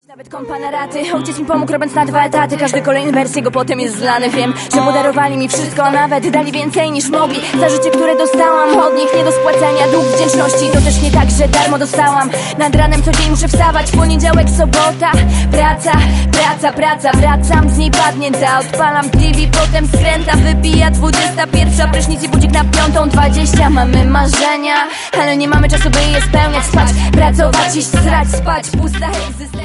Nawet kompa na raty, ojciec mi pomógł robiąc na 2 etaty. Każdy kolejny wers jego potem jest zlany. Wiem, że podarowali mi wszystko, a nawet dali więcej niż mogli. Za życie, które dostałam od nich, nie do spłacenia dług wdzięczności. To też nie tak, że darmo dostałam. Nad ranem co dzień muszę wstawać, poniedziałek, sobota. Praca, praca, praca, wracam z niej padnięta. Odpalam TV, potem skręta, wybija 21. Prysznic i budzik na 5:20. Mamy marzenia, ale nie mamy czasu, by je spełniać. Spać, pracować, iść, srać, spać, pusta egzystencja.